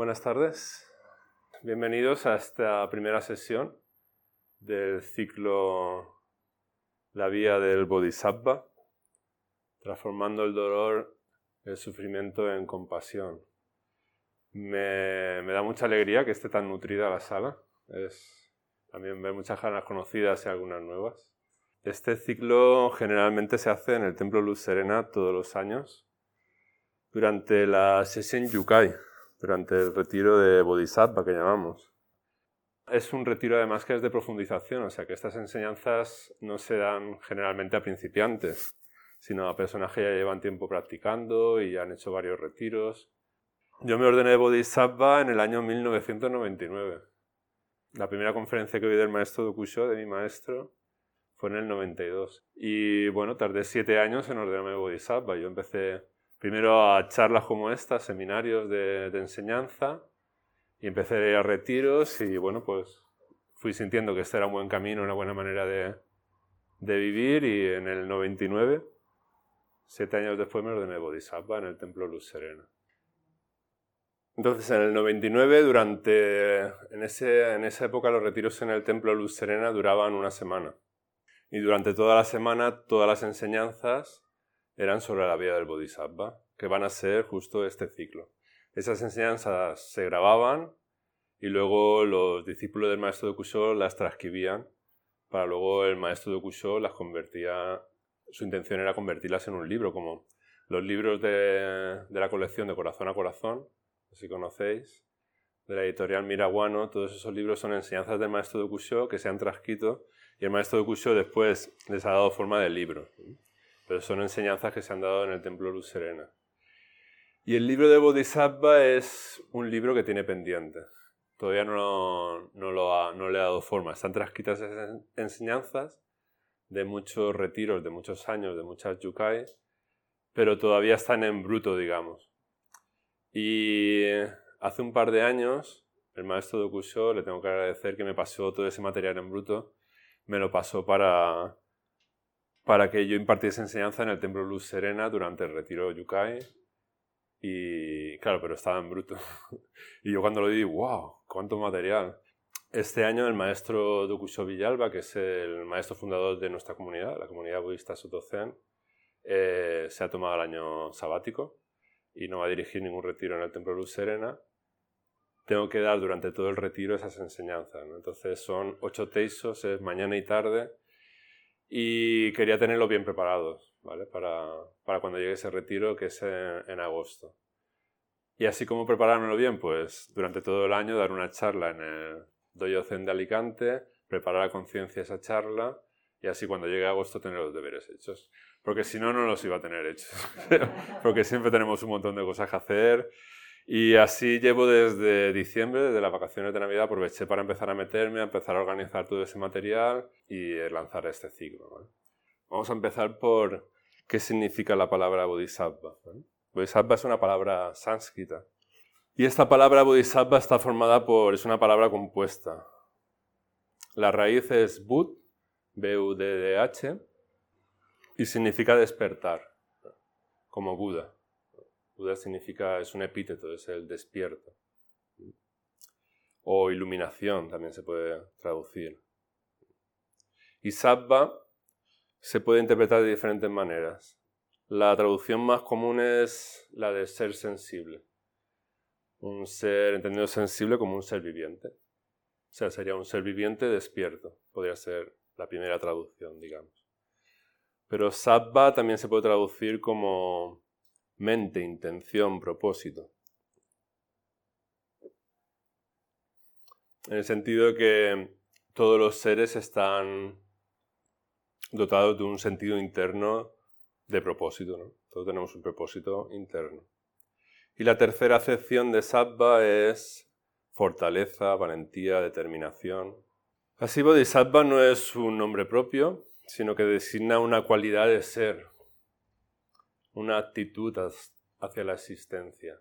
Buenas tardes. Bienvenidos a esta primera sesión del ciclo La Vía del Bodhisattva, transformando el dolor, el sufrimiento en compasión. Me da mucha alegría que esté tan nutrida la sala. También ver muchas caras conocidas y algunas nuevas. Este ciclo generalmente se hace en el Templo Luz Serena todos los años durante la sesión Yukai, durante el retiro de Bodhisattva que llamamos. Es un retiro además que es de profundización, o sea que estas enseñanzas no se dan generalmente a principiantes, sino a personas que ya llevan tiempo practicando y han hecho varios retiros. Yo me ordené Bodhisattva en el año 1999. La primera conferencia que oí del maestro Dokusho, de mi maestro, fue en el 92. Y bueno, tardé 7 años en ordenarme Bodhisattva. Yo empecé primero a charlas como esta, seminarios de enseñanza, y empecé a ir a retiros y bueno, pues fui sintiendo que este era un buen camino, una buena manera de vivir, y en el 99, 7 años después, me ordené Bodhisattva en el Templo Luz Serena. Entonces, en el 99, en esa época, los retiros en el Templo Luz Serena duraban una semana. Y durante toda la semana, todas las enseñanzas eran sobre la vía del Bodhisattva, que van a ser justo este ciclo. Esas enseñanzas se grababan y luego los discípulos del maestro Dokusho las transcribían para luego el maestro Dokusho las convertía. Su intención era convertirlas en un libro, como los libros de la colección de Corazón a Corazón, si conocéis, de la editorial Miraguano. Todos esos libros son enseñanzas del maestro Dokusho que se han transcrito y el maestro Dokusho después les ha dado forma de libro. Pero son enseñanzas que se han dado en el Templo Luz Serena. Y el libro de Bodhisattva es un libro que tiene pendiente. Todavía no le ha dado forma. Están transcritas esas enseñanzas de muchos retiros, de muchos años, de muchas yukai, pero todavía están en bruto, digamos. Y hace un par de años, el maestro Dokusho, le tengo que agradecer que me pasó todo ese material en bruto, me lo pasó para que yo impartiese enseñanza en el Templo Luz Serena durante el retiro Yukai. Y claro, pero estaba en bruto. Y yo cuando lo vi, ¡wow! ¡Cuánto material! Este año el maestro Dokusho Villalba, que es el maestro fundador de nuestra comunidad, la comunidad budista Soto Zen, se ha tomado el año sabático y no va a dirigir ningún retiro en el Templo Luz Serena. Tengo que dar durante todo el retiro esas enseñanzas, ¿no? Entonces son 8 teisos, es mañana y tarde, y quería tenerlos bien preparados, ¿vale? Para cuando llegue ese retiro, que es en agosto. Y así como preparármelo bien, pues durante todo el año dar una charla en el Dojo Zen de Alicante, preparar a conciencia esa charla, y así cuando llegue agosto tener los deberes hechos. Porque si no, no los iba a tener hechos. Porque siempre tenemos un montón de cosas que hacer. Y así llevo desde diciembre, desde las vacaciones de Navidad, aproveché para empezar a meterme, a empezar a organizar todo ese material y lanzar este ciclo, ¿vale? Vamos a empezar por qué significa la palabra Bodhisattva, ¿vale? Bodhisattva es una palabra sánscrita. Y esta palabra Bodhisattva está formada es una palabra compuesta. La raíz es Bud, B-U-D-D-H, y significa despertar, como Buda. Buda es un epíteto, es el despierto. O iluminación también se puede traducir. Y sattva se puede interpretar de diferentes maneras. La traducción más común es la de ser sensible. Un ser entendido sensible como un ser viviente. O sea, sería un ser viviente despierto. Podría ser la primera traducción, digamos. Pero sattva también se puede traducir como mente, intención, propósito. En el sentido de que todos los seres están dotados de un sentido interno de propósito, ¿no? Todos tenemos un propósito interno. Y la tercera acepción de sattva es fortaleza, valentía, determinación. Así, Bodhisattva no es un nombre propio, sino que designa una cualidad de ser, una actitud hacia la existencia.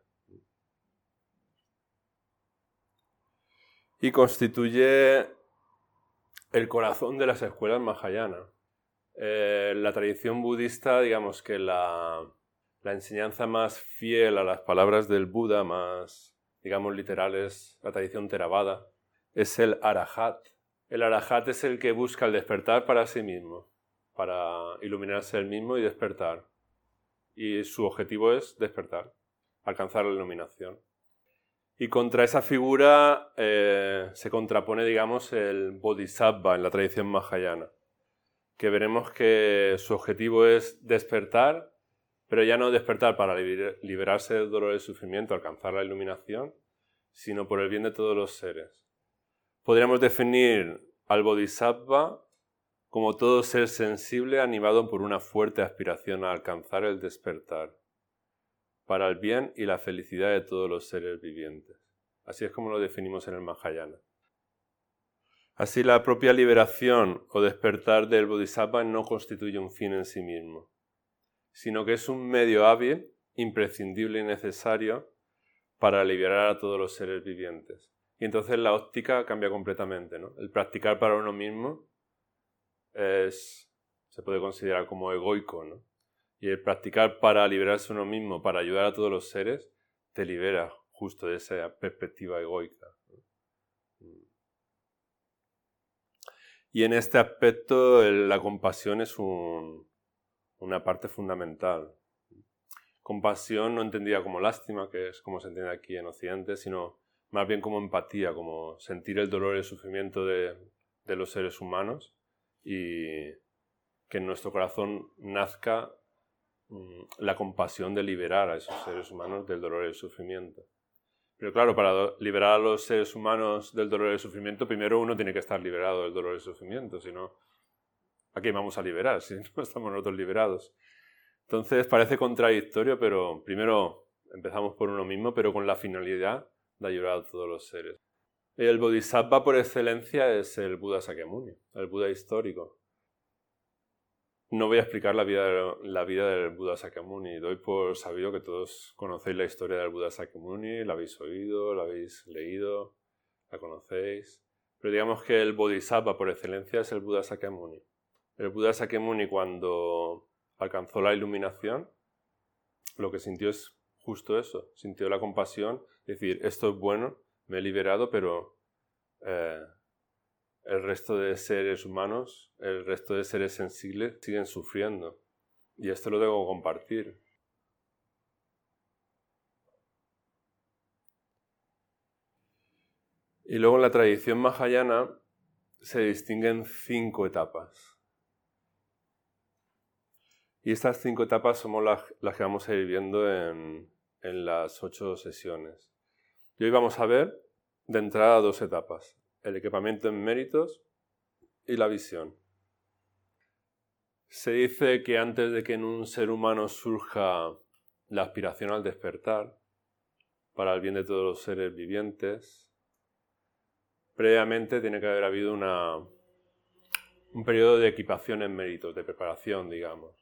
Y constituye el corazón de las escuelas Mahayana. La tradición budista, digamos que la enseñanza más fiel a las palabras del Buda, más digamos literales, la tradición Theravada, es el Arahat. El Arahat es el que busca el despertar para sí mismo, para iluminarse él mismo y despertar. Y su objetivo es despertar, alcanzar la iluminación. Y contra esa figura se contrapone, digamos, el Bodhisattva en la tradición Mahayana, que veremos que su objetivo es despertar, pero ya no despertar para liberarse del dolor y del sufrimiento, alcanzar la iluminación, sino por el bien de todos los seres. Podríamos definir al Bodhisattva como todo ser sensible animado por una fuerte aspiración a alcanzar el despertar, para el bien y la felicidad de todos los seres vivientes. Así es como lo definimos en el Mahayana. Así, la propia liberación o despertar del Bodhisattva no constituye un fin en sí mismo, sino que es un medio hábil, imprescindible y necesario para liberar a todos los seres vivientes. Y entonces la óptica cambia completamente, ¿no? El practicar para uno mismo se puede considerar como egoico, ¿no? Y el practicar para liberarse uno mismo, para ayudar a todos los seres, te libera justo de esa perspectiva egoica. Y en este aspecto la compasión es una parte fundamental. Compasión no entendida como lástima, que es como se entiende aquí en Occidente, sino más bien como empatía, como sentir el dolor y el sufrimiento de los seres humanos y que en nuestro corazón nazca la compasión de liberar a esos seres humanos del dolor y el sufrimiento. Pero claro, para liberar a los seres humanos del dolor y el sufrimiento, primero uno tiene que estar liberado del dolor y el sufrimiento, si no, ¿a quién vamos a liberar si no estamos nosotros liberados? Entonces parece contradictorio, pero primero empezamos por uno mismo, pero con la finalidad de ayudar a todos los seres. El Bodhisattva por excelencia es el Buda Sakyamuni, el Buda histórico. No voy a explicar la vida del Buda Sakyamuni. Doy por sabido que todos conocéis la historia del Buda Sakyamuni, la habéis oído, la habéis leído, la conocéis. Pero digamos que el Bodhisattva por excelencia es el Buda Sakyamuni. El Buda Sakyamuni, cuando alcanzó la iluminación, lo que sintió es justo eso. Sintió la compasión, decir, esto es bueno, me he liberado, pero el resto de seres humanos, el resto de seres sensibles siguen sufriendo. Y esto lo debo compartir. Y luego en la tradición mahayana se distinguen 5 etapas. Y estas 5 etapas somos las que vamos a ir viendo en las 8 sesiones. Y hoy vamos a ver de entrada 2 etapas. El equipamiento en méritos y la visión. Se dice que antes de que en un ser humano surja la aspiración al despertar, para el bien de todos los seres vivientes, previamente tiene que haber habido un periodo de equipación en méritos, de preparación, digamos.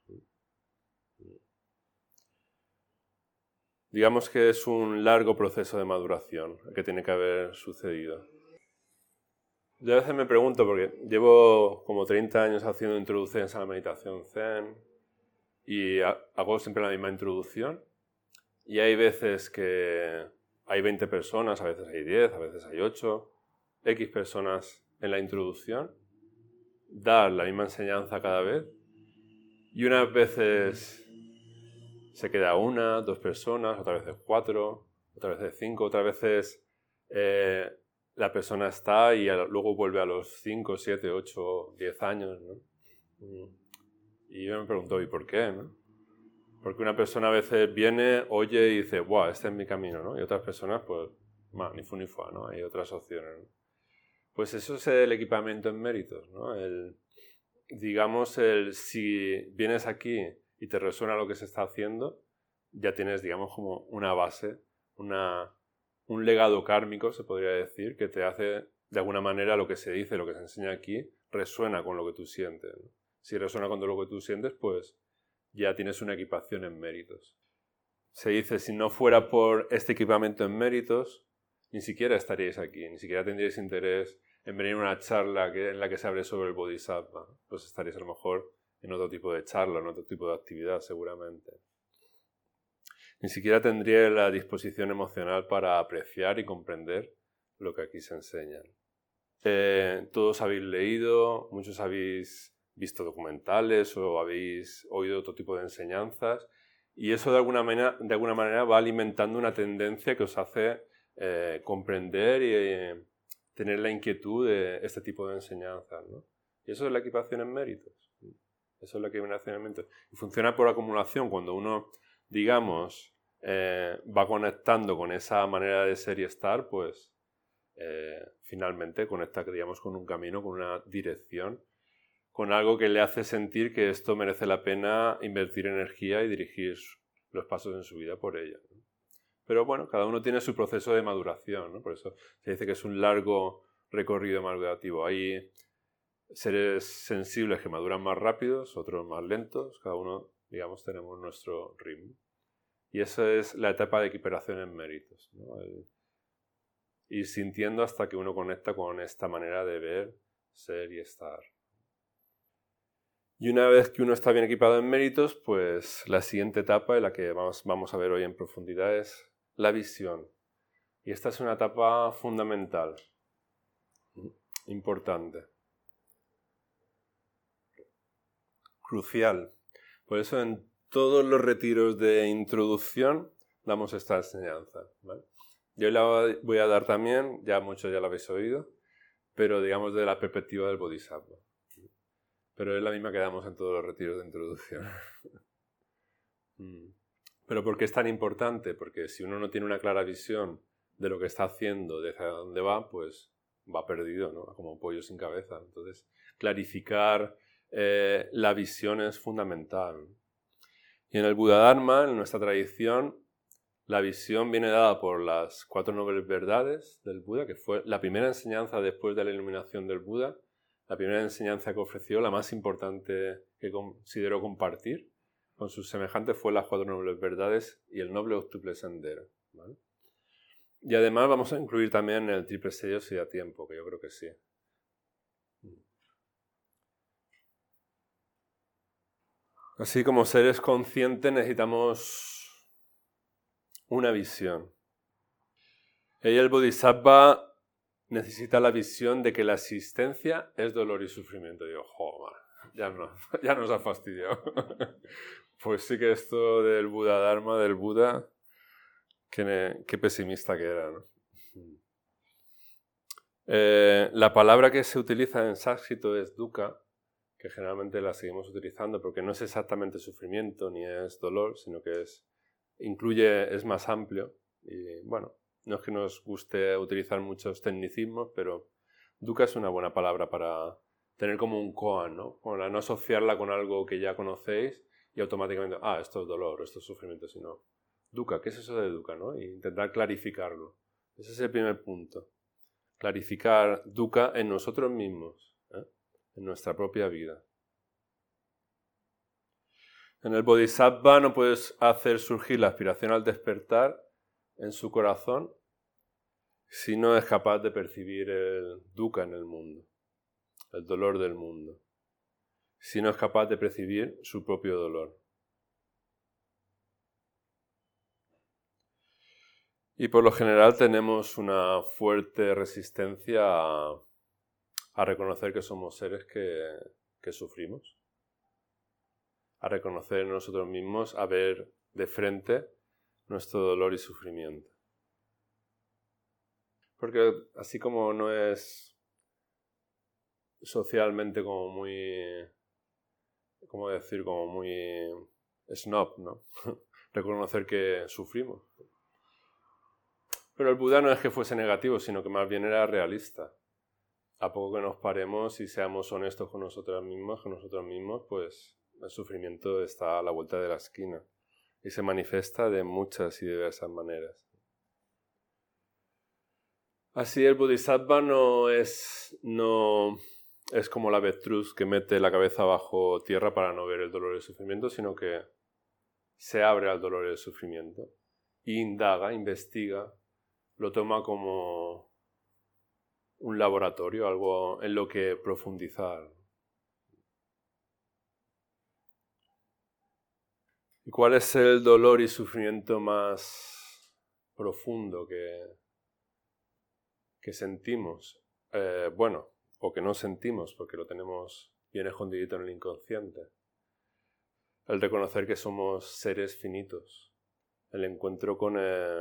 Digamos que es un largo proceso de maduración el que tiene que haber sucedido. Yo a veces me pregunto, porque llevo como 30 años haciendo introducciones a la meditación Zen y hago siempre la misma introducción y hay veces que hay 20 personas, a veces hay 10, a veces hay 8, X personas en la introducción, dar la misma enseñanza cada vez y unas veces se queda 1, 2 personas, otras veces 4, otras veces 5, otras veces la persona está y luego vuelve a los 5, 7, 8, 10 años, ¿no? Y yo me pregunto, ¿y por qué? ¿No? Porque una persona a veces viene, oye y dice, ¡buah, este es mi camino! ¿No? Y otras personas, pues, ni fu ni fa, ¿no? Hay otras opciones, ¿no? Pues eso es el equipamiento en méritos, ¿no? Si vienes aquí y te resuena lo que se está haciendo, ya tienes, digamos, como una base, un legado kármico, se podría decir, que te hace, de alguna manera, lo que se dice, lo que se enseña aquí, resuena con lo que tú sientes, ¿no? Si resuena con lo que tú sientes, pues ya tienes una equipación en méritos. Se dice, si no fuera por este equipamiento en méritos, ni siquiera estaríais aquí, ni siquiera tendríais interés en venir a una charla en la que se hable sobre el Bodhisattva. Pues estaréis a lo mejor en otro tipo de charla, en otro tipo de actividad, seguramente. ni siquiera tendría la disposición emocional para apreciar y comprender lo que aquí se enseña. Todos habéis leído, muchos habéis visto documentales o habéis oído otro tipo de enseñanzas, y eso de alguna manera va alimentando una tendencia que os hace comprender y tener la inquietud de este tipo de enseñanzas, ¿no? Y eso es la equipación en méritos. Eso es la equipación en méritos. Y funciona por acumulación. Cuando uno, digamos, va conectando con esa manera de ser y estar, pues finalmente conecta, digamos, con un camino, con una dirección, con algo que le hace sentir que esto merece la pena invertir energía y dirigir los pasos en su vida por ella, ¿no? Pero bueno, cada uno tiene su proceso de maduración, ¿no? Por eso se dice que es un largo recorrido madurativo. Hay seres sensibles que maduran más rápidos, otros más lentos, cada uno, digamos, tenemos nuestro ritmo. Y esa es la etapa de equiparación en méritos, ¿no? Ir sintiendo hasta que uno conecta con esta manera de ver, ser y estar. Y una vez que uno está bien equipado en méritos, pues la siguiente etapa, en la que vamos a ver hoy en profundidad, es la visión. Y esta es una etapa fundamental, importante, crucial. Por eso en todos los retiros de introducción damos esta enseñanza, ¿vale? Yo la voy a dar también, ya muchos ya la habéis oído, pero digamos de la perspectiva del Bodhisattva. Pero es la misma que damos en todos los retiros de introducción. ¿Pero por qué es tan importante? Porque si uno no tiene una clara visión de lo que está haciendo, de hacia dónde va, pues va perdido, ¿no? Como un pollo sin cabeza. Entonces, clarificar la visión es fundamental. Y en el Buddha-dharma, en nuestra tradición, la visión viene dada por las 4 nobles verdades del Buda, que fue la primera enseñanza después de la iluminación del Buda, la primera enseñanza que ofreció, la más importante que consideró compartir con sus semejantes, fue las 4 nobles verdades y el noble octuple sendero, ¿vale? Y además vamos a incluir también el triple sello si da tiempo, que yo creo que sí. Así como seres conscientes necesitamos una visión. Ella, el Bodhisattva, necesita la visión de que la existencia es dolor y sufrimiento. Digo, joder, ya nos ha fastidiado. Pues sí que esto del Buddha-dharma, del Buda, qué pesimista que era, ¿no? La palabra que se utiliza en sánscrito es dukkha, que generalmente la seguimos utilizando porque no es exactamente sufrimiento ni es dolor, sino que es más amplio. Y bueno, no es que nos guste utilizar muchos tecnicismos, pero dukkha es una buena palabra para tener como un koan, ¿no? Para no asociarla con algo que ya conocéis y automáticamente, esto es dolor, esto es sufrimiento, sino dukkha, ¿qué es eso de dukkha, no? E intentar clarificarlo. Ese es el primer punto. Clarificar dukkha en nosotros mismos, en nuestra propia vida. En el Bodhisattva no puedes hacer surgir la aspiración al despertar en su corazón si no es capaz de percibir el dukkha en el mundo, el dolor del mundo, si no es capaz de percibir su propio dolor. Y por lo general tenemos una fuerte resistencia a reconocer que somos seres que sufrimos, a reconocer en nosotros mismos, a ver de frente nuestro dolor y sufrimiento. Porque así como no es socialmente como muy, ¿cómo decir? Como muy snob, ¿no? Reconocer que sufrimos. Pero el Buda no es que fuese negativo, sino que más bien era realista. A poco que nos paremos y seamos honestos con nosotros mismos, pues el sufrimiento está a la vuelta de la esquina y se manifiesta de muchas y diversas maneras. Así el Bodhisattva no es como la avestruz que mete la cabeza bajo tierra para no ver el dolor y el sufrimiento, sino que se abre al dolor y el sufrimiento, e indaga, investiga, lo toma como un laboratorio, algo en lo que profundizar. ¿Y cuál es el dolor y sufrimiento más profundo que sentimos? O que no sentimos porque lo tenemos bien escondidito en el inconsciente. El reconocer que somos seres finitos. El encuentro con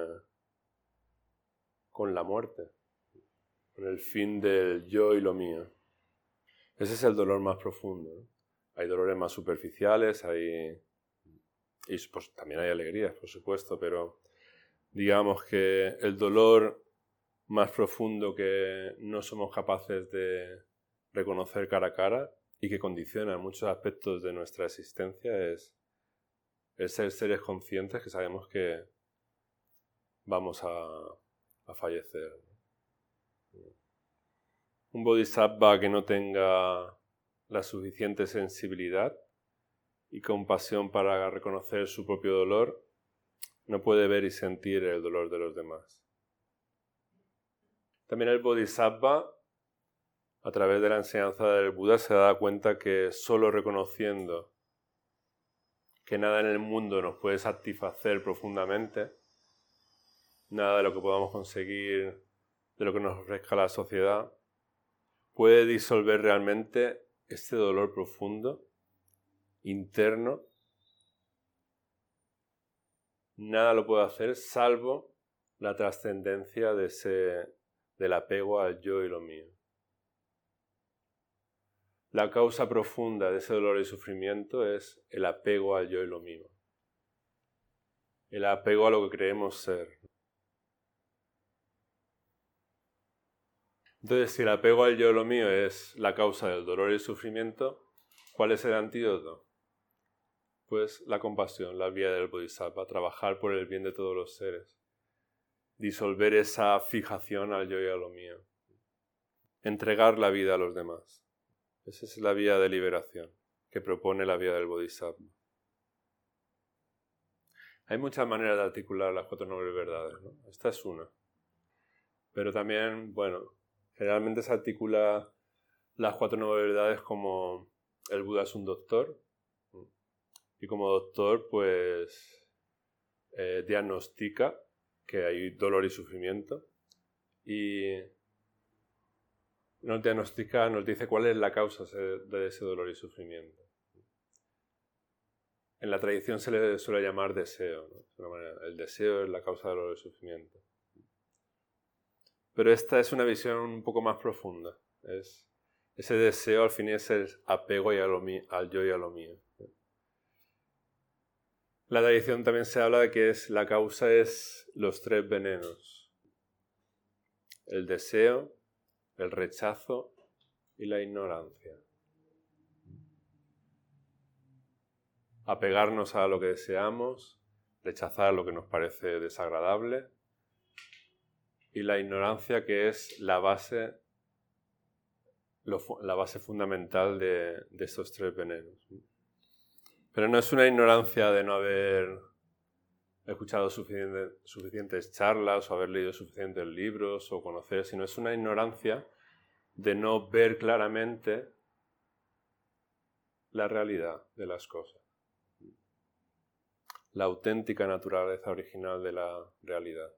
la muerte. Con el fin del yo y lo mío. Ese es el dolor más profundo, ¿no? Hay dolores más superficiales, y pues, también hay alegrías, por supuesto, pero digamos que el dolor más profundo que no somos capaces de reconocer cara a cara y que condiciona muchos aspectos de nuestra existencia es el ser seres conscientes que sabemos que vamos a fallecer. Un bodhisattva que no tenga la suficiente sensibilidad y compasión para reconocer su propio dolor, no puede ver y sentir el dolor de los demás. También el bodhisattva, a través de la enseñanza del Buda, se da cuenta que solo reconociendo que nada en el mundo nos puede satisfacer profundamente, nada de lo que podamos conseguir, de lo que nos ofrezca la sociedad, puede disolver realmente este dolor profundo, interno. Nada lo puede hacer salvo la trascendencia del apego al yo y lo mío. La causa profunda de ese dolor y sufrimiento es el apego al yo y lo mío. El apego a lo que creemos ser. Entonces, si el apego al yo y lo mío es la causa del dolor y el sufrimiento, ¿cuál es el antídoto? Pues la compasión, la vía del Bodhisattva, trabajar por el bien de todos los seres. Disolver esa fijación al yo y a lo mío. Entregar la vida a los demás. Esa es la vía de liberación que propone la vía del Bodhisattva. Hay muchas maneras de articular las 4 nobles verdades, ¿no? Esta es una. Pero también, generalmente se articula las 4 nobles verdades como el Buda es un doctor. Y como doctor, pues, diagnostica que hay dolor y sufrimiento. Y nos diagnostica, nos dice cuál es la causa de ese dolor y sufrimiento. En la tradición se le suele llamar deseo, ¿no? De una manera, el deseo es la causa del dolor y sufrimiento. Pero esta es una visión un poco más profunda. Ese deseo al fin es el apego al yo y a lo mío. La tradición también se habla de que la causa es los 3 venenos. El deseo, el rechazo y la ignorancia. Apegarnos a lo que deseamos, rechazar lo que nos parece desagradable, y la ignorancia, que es la base fundamental de estos 3 venenos. Pero no es una ignorancia de no haber escuchado suficientes charlas o haber leído suficientes libros o conocer, sino es una ignorancia de no ver claramente la realidad de las cosas. La auténtica naturaleza original de la realidad.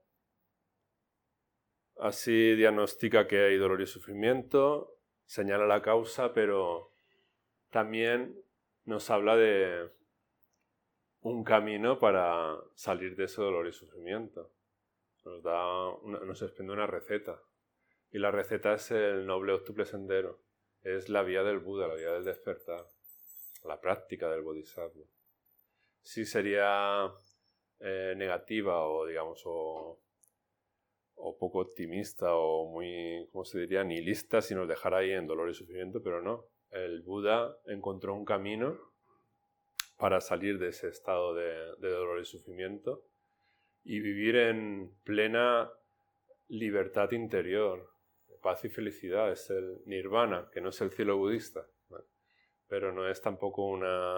Así diagnostica que hay dolor y sufrimiento, señala la causa, pero también nos habla de un camino para salir de ese dolor y sufrimiento. Nos expende una receta. Y la receta es el noble octuple sendero. Es la vía del Buda, la vía del despertar. La práctica del Bodhisattva. Si sería negativa o poco optimista o muy, ¿cómo se diría?, nihilista si nos dejara ahí en dolor y sufrimiento, pero no. El Buda encontró un camino para salir de ese estado de dolor y sufrimiento y vivir en plena libertad interior, paz y felicidad. Es el nirvana, que no es el cielo budista, ¿vale? Pero no es tampoco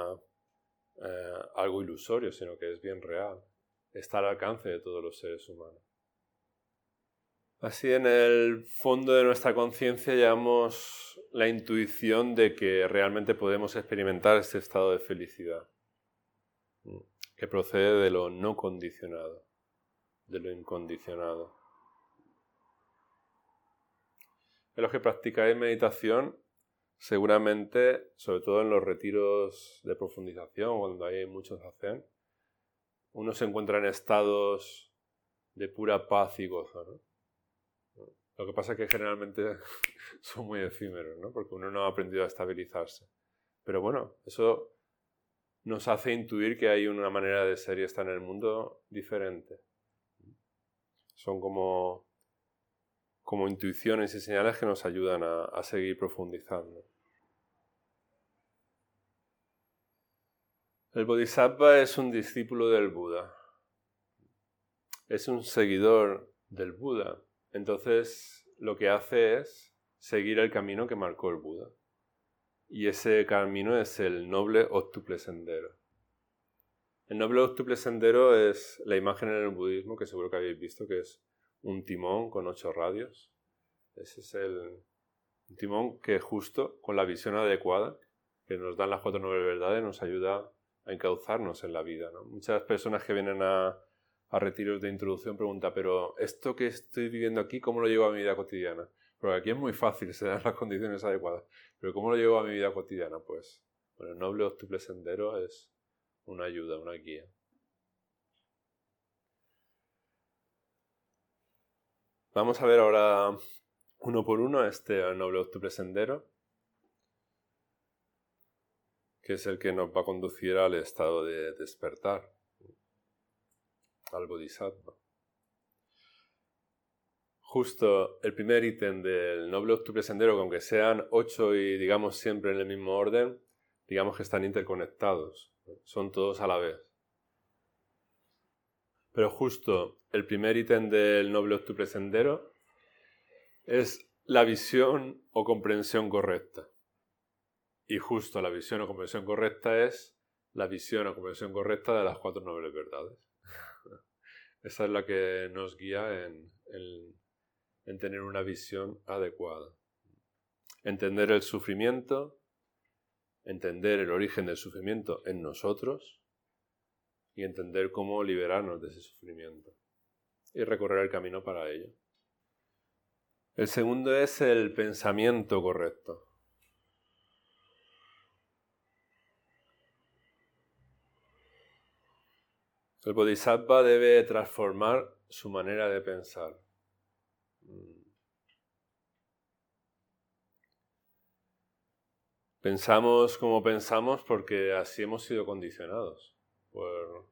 algo ilusorio, sino que es bien real. Está al alcance de todos los seres humanos. Así, en el fondo de nuestra conciencia llevamos la intuición de que realmente podemos experimentar este estado de felicidad. que procede de lo no condicionado, de lo incondicionado. En los que practicáis meditación, seguramente, sobre todo en los retiros de profundización, cuando hay muchos zen, uno se encuentra en estados de pura paz y gozo, ¿no? Lo que pasa es que generalmente son muy efímeros, ¿no? Porque uno no ha aprendido a estabilizarse. Pero bueno, eso nos hace intuir que hay una manera de ser y estar en el mundo diferente. Son como intuiciones y señales que nos ayudan a seguir profundizando. El Bodhisattva es un discípulo del Buda. Es un seguidor del Buda. Entonces, lo que hace es seguir el camino que marcó el Buda. Y ese camino es el noble óctuple sendero. El noble óctuple sendero es la imagen en el budismo que seguro que habéis visto, que es un timón con 8 radios. Ese es un timón que justo con la visión adecuada que nos dan las 4 nobles verdades nos ayuda a encauzarnos en la vida, ¿no? Muchas personas que vienen a retiros de introducción preguntan, pero esto que estoy viviendo aquí, ¿cómo lo llevo a mi vida cotidiana? Porque aquí es muy fácil, se dan las condiciones adecuadas. Pero ¿cómo lo llevo a mi vida cotidiana? Pues, bueno, el noble óctuple sendero es una ayuda, una guía. Vamos a ver ahora uno por uno este noble óctuple sendero, que es el que nos va a conducir al estado de despertar, al bodhisattva. Justo el primer ítem del noble óctuple sendero, que aunque sean 8 y digamos siempre en el mismo orden, digamos que están interconectados, son todos a la vez. Pero justo el primer ítem del noble óctuple sendero es la visión o comprensión correcta. Y justo la visión o comprensión correcta es la visión o comprensión correcta de las 4 nobles verdades. Esa es la que nos guía en tener una visión adecuada. Entender el sufrimiento, entender el origen del sufrimiento en nosotros y entender cómo liberarnos de ese sufrimiento y recorrer el camino para ello. El segundo es el pensamiento correcto. El bodhisattva debe transformar su manera de pensar. Pensamos como pensamos porque así hemos sido condicionados por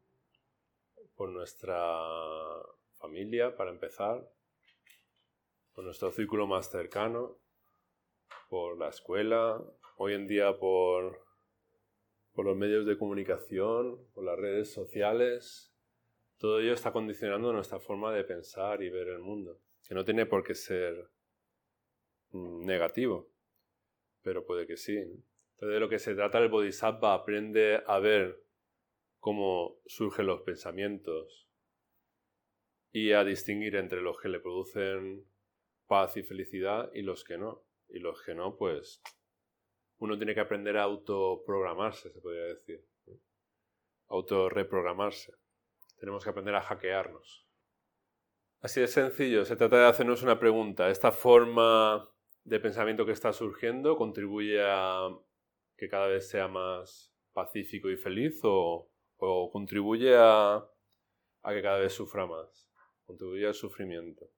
nuestra familia, para empezar, por nuestro círculo más cercano, por la escuela, hoy en día por los medios de comunicación, por las redes sociales. Todo ello está condicionando nuestra forma de pensar y ver el mundo, que no tiene por qué ser negativo, pero puede que sí, ¿no? Entonces, de lo que se trata el bodhisattva aprende a ver cómo surgen los pensamientos y a distinguir entre los que le producen paz y felicidad y los que no. Y los que no, pues uno tiene que aprender a autoprogramarse, se podría decir, ¿no? Autorreprogramarse. Tenemos que aprender a hackearnos. Así de sencillo, se trata de hacernos una pregunta. ¿Esta forma de pensamiento que está surgiendo contribuye a que cada vez sea más pacífico y feliz o contribuye a que cada vez sufra más? Contribuye al sufrimiento.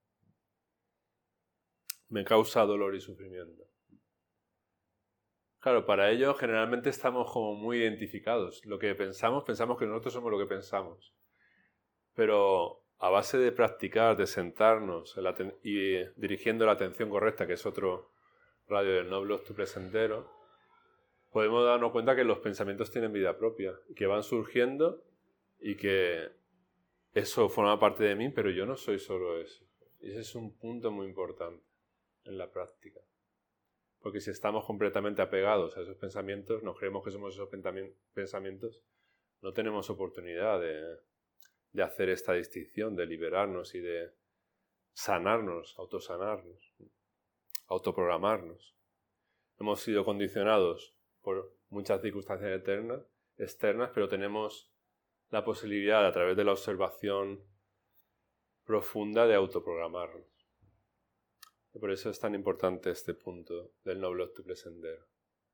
Me causa dolor y sufrimiento. Claro, para ello generalmente estamos como muy identificados. Lo que pensamos que nosotros somos lo que pensamos. Pero a base de practicar, de sentarnos y dirigiendo la atención correcta, que es otro radio del noble óctuple sendero, podemos darnos cuenta que los pensamientos tienen vida propia, que van surgiendo y que eso forma parte de mí, pero yo no soy solo eso. Y ese es un punto muy importante en la práctica. Porque si estamos completamente apegados a esos pensamientos, nos creemos que somos esos pensamientos, no tenemos oportunidad de hacer esta distinción, de liberarnos y de sanarnos, autosanarnos, autoprogramarnos. Hemos sido condicionados por muchas circunstancias externas, pero tenemos la posibilidad, a través de la observación profunda, de autoprogramarnos. Y por eso es tan importante este punto del noble octuple sendero.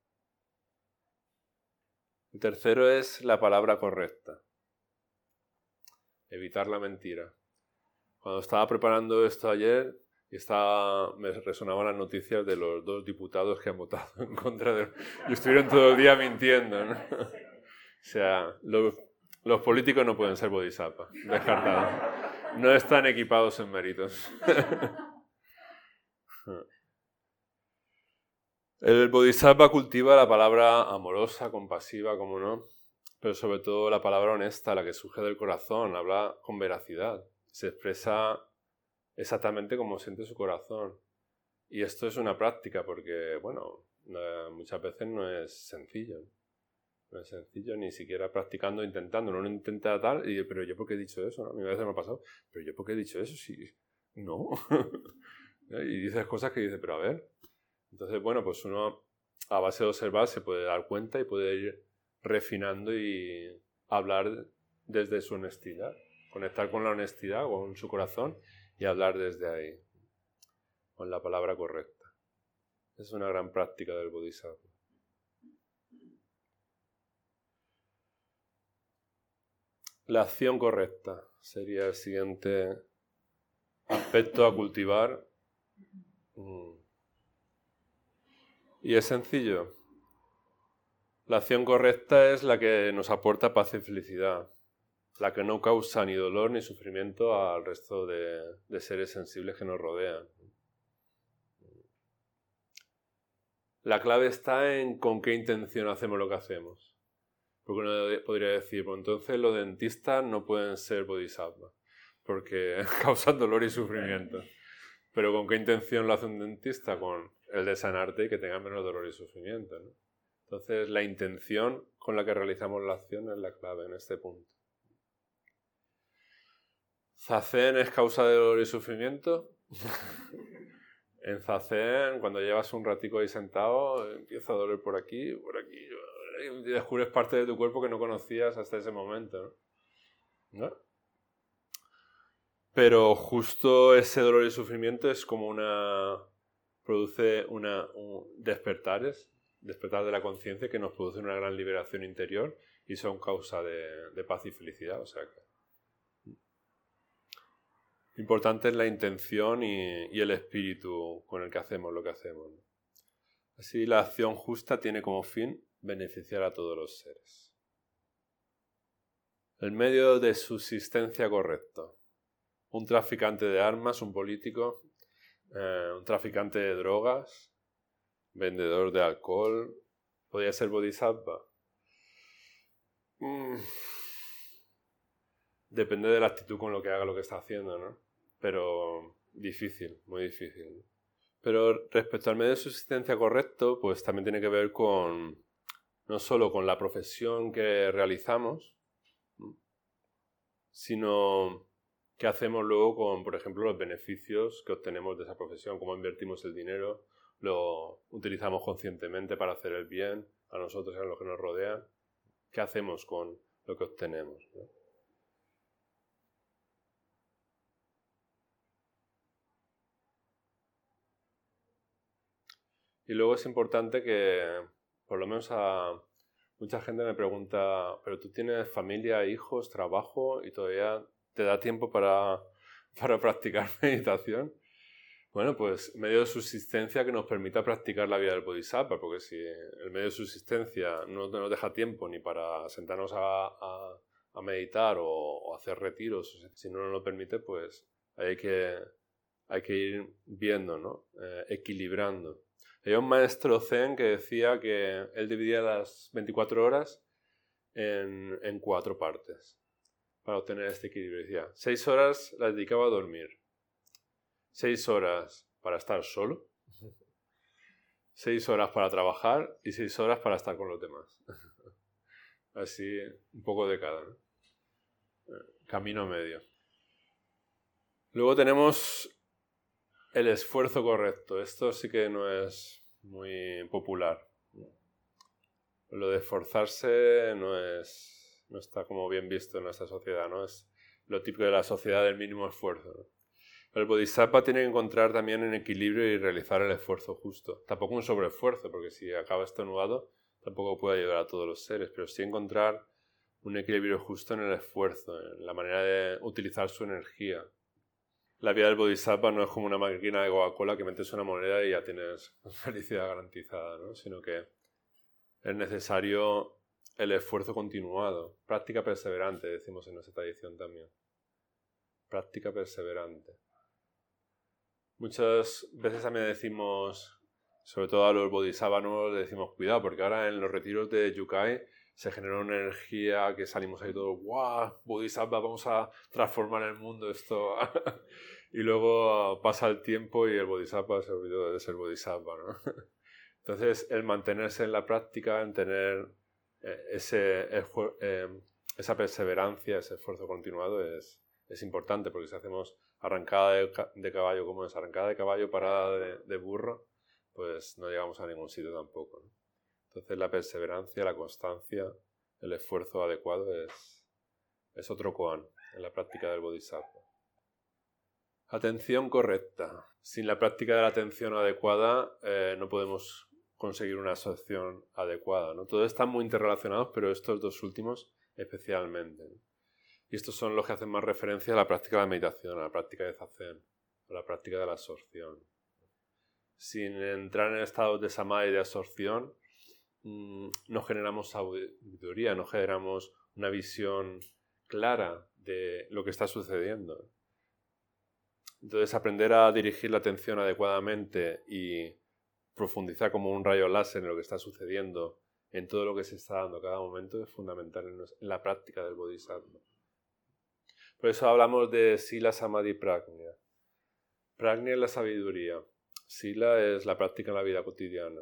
El tercero es la palabra correcta. Evitar la mentira. Cuando estaba preparando esto ayer, me resonaban las noticias de los 2 diputados que han votado en contra de... Y estuvieron todo el día mintiendo, ¿no? O sea, los políticos no pueden ser bodhisattva, descartado. No están equipados en méritos. El bodhisattva cultiva la palabra amorosa, compasiva, como no, pero sobre todo la palabra honesta, la que surge del corazón, habla con veracidad, se expresa exactamente como siente su corazón. Y esto es una práctica porque, bueno, muchas veces no es sencillo. No es sencillo, ni siquiera practicando, intentando. Uno intenta tal, y pero yo por qué he dicho eso, ¿no? A mí a veces me ha pasado, pero yo por qué he dicho eso, sí, no. Y dices cosas que dices, pero a ver. Entonces, bueno, pues uno a base de observar se puede dar cuenta y puede ir refinando y hablar desde su honestidad. Conectar con la honestidad, con su corazón y hablar desde ahí, con la palabra correcta. Es una gran práctica del bodhisattva. La acción correcta sería el siguiente aspecto a cultivar. Y es sencillo. La acción correcta es la que nos aporta paz y felicidad, la que no causa ni dolor ni sufrimiento al resto de seres sensibles que nos rodean. La clave está en con qué intención hacemos lo que hacemos. Porque uno podría decir, pues entonces los dentistas no pueden ser bodhisattvas, porque causan dolor y sufrimiento. Pero ¿con qué intención lo hace un dentista? Con el de sanarte y que tenga menos dolor y sufrimiento, ¿no? Entonces la intención con la que realizamos la acción es la clave en este punto. ¿Zazen es causa de dolor y sufrimiento? En Zazen, cuando llevas un ratico ahí sentado, empieza a doler por aquí, y descubres parte de tu cuerpo que no conocías hasta ese momento, ¿no? Pero justo ese dolor y sufrimiento es como produce un despertar de la conciencia que nos produce una gran liberación interior y son causa de paz y felicidad. O sea que importante es la intención y el espíritu con el que hacemos lo que hacemos. Así la acción justa tiene como fin beneficiar a todos los seres. El medio de subsistencia correcto. Un traficante de armas, un político, un traficante de drogas, vendedor de alcohol, ¿podría ser bodhisattva? Depende de la actitud con lo que haga lo que está haciendo, ¿no? Pero difícil, muy difícil. Pero respecto al medio de subsistencia correcto, pues también tiene que ver con no solo con la profesión que realizamos, sino qué hacemos luego con, por ejemplo, los beneficios que obtenemos de esa profesión, cómo invertimos el dinero, lo utilizamos conscientemente para hacer el bien a nosotros y a los que nos rodean. ¿Qué hacemos con lo que obtenemos, ¿no? Y luego es importante que, por lo menos mucha gente me pregunta, ¿pero tú tienes familia, hijos, trabajo y todavía te da tiempo para practicar meditación? Bueno, pues medio de subsistencia que nos permita practicar la vida del bodhisattva, porque si el medio de subsistencia no nos deja tiempo ni para sentarnos a meditar o hacer retiros, si no nos lo permite, pues hay que ir viendo, ¿no? Equilibrando. Había un maestro zen que decía que él dividía las 24 horas en 4 partes para obtener este equilibrio. Decía, 6 horas las dedicaba a dormir, 6 horas para estar solo, 6 horas para trabajar y 6 horas para estar con los demás. Así, un poco de cada, ¿no? Camino medio. Luego tenemos el esfuerzo correcto. Esto sí que no es muy popular. Lo de esforzarse no es no está como bien visto en nuestra sociedad, ¿no? Es lo típico de la sociedad del mínimo esfuerzo, ¿no? El bodhisattva tiene que encontrar también un equilibrio y realizar el esfuerzo justo. Tampoco un sobreesfuerzo, porque si acaba extenuado, tampoco puede ayudar a todos los seres, pero sí encontrar un equilibrio justo en el esfuerzo, en la manera de utilizar su energía. La vida del bodhisattva no es como una máquina de Coca-Cola que metes una moneda y ya tienes felicidad garantizada, ¿no? Sino que es necesario el esfuerzo continuado, práctica perseverante, decimos en nuestra tradición también. Práctica perseverante. Muchas veces también decimos, sobre todo a los bodhisattvas nuevos, le decimos cuidado, porque ahora en los retiros de Yukai se genera una energía que salimos ahí todos, ¡guau! Bodhisattva, vamos a transformar el mundo, esto. Y luego pasa el tiempo y el bodhisattva se olvidó de ser bodhisattva, ¿no? Entonces, el mantenerse en la práctica, en tener esa perseverancia, ese esfuerzo continuado es importante, porque si hacemos arrancada de caballo como es arrancada de caballo, parada de burro, pues no llegamos a ningún sitio tampoco, ¿no? Entonces la perseverancia, la constancia, el esfuerzo adecuado es otro koan en la práctica del bodhisattva. Atención correcta. Sin la práctica de la atención adecuada no podemos conseguir una absorción adecuada, ¿no? Todos están muy interrelacionados, pero estos dos últimos especialmente, ¿no? Y estos son los que hacen más referencia a la práctica de la meditación, a la práctica de zazen, a la práctica de la absorción. Sin entrar en estados de samadhi y de absorción, no generamos sabiduría, no generamos una visión clara de lo que está sucediendo. Entonces, aprender a dirigir la atención adecuadamente y profundizar como un rayo láser en lo que está sucediendo, en todo lo que se está dando a cada momento, es fundamental en la práctica del bodhisattva. Por eso hablamos de Sila, Samadhi y Prajna. Prajna es la sabiduría. Sila es la práctica en la vida cotidiana.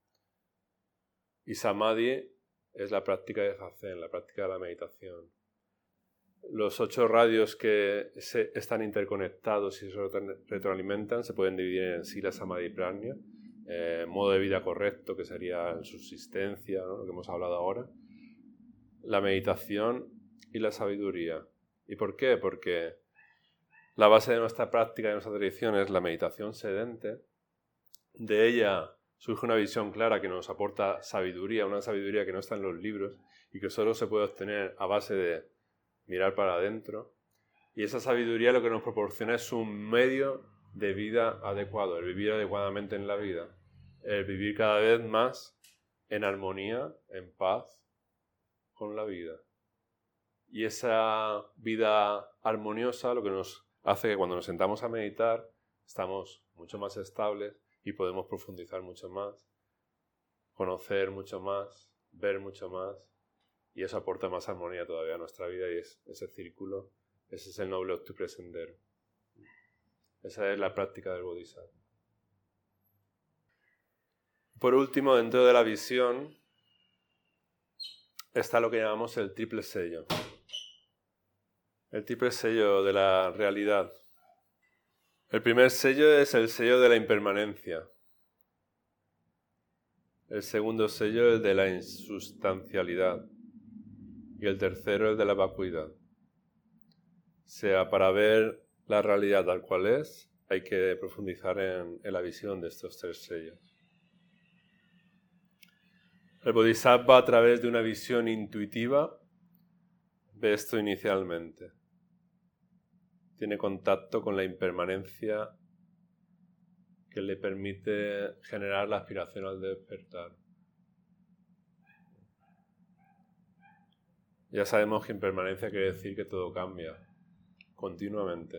Y Samadhi es la práctica de zazen, la práctica de la meditación. Los 8 radios que están interconectados y se retroalimentan se pueden dividir en Sila, Samadhi y Prajna. Modo de vida correcto, que sería subsistencia, ¿no? Lo que hemos hablado ahora. La meditación y la sabiduría. ¿Y por qué? Porque la base de nuestra práctica, de nuestra tradición, es la meditación sedente. De ella surge una visión clara que nos aporta sabiduría, una sabiduría que no está en los libros y que solo se puede obtener a base de mirar para adentro. Y esa sabiduría lo que nos proporciona es un medio de vida adecuado, el vivir adecuadamente en la vida, el vivir cada vez más en armonía, en paz con la vida. Y esa vida armoniosa lo que nos hace que cuando nos sentamos a meditar estamos mucho más estables y podemos profundizar mucho más, conocer mucho más, ver mucho más, y eso aporta más armonía todavía a nuestra vida y es ese círculo, ese es el noble octuple sendero. Esa es la práctica del bodhisattva. Por último, dentro de la visión está lo que llamamos el triple sello. El triple sello de la realidad. El primer sello es el sello de la impermanencia. El segundo sello es el de la insustancialidad. Y el tercero el de la vacuidad. O sea, para ver la realidad tal cual es, hay que profundizar en la visión de estos 3 sellos. El bodhisattva, a través de una visión intuitiva, ve esto inicialmente. Tiene contacto con la impermanencia que le permite generar la aspiración al despertar. Ya sabemos que impermanencia quiere decir que todo cambia continuamente.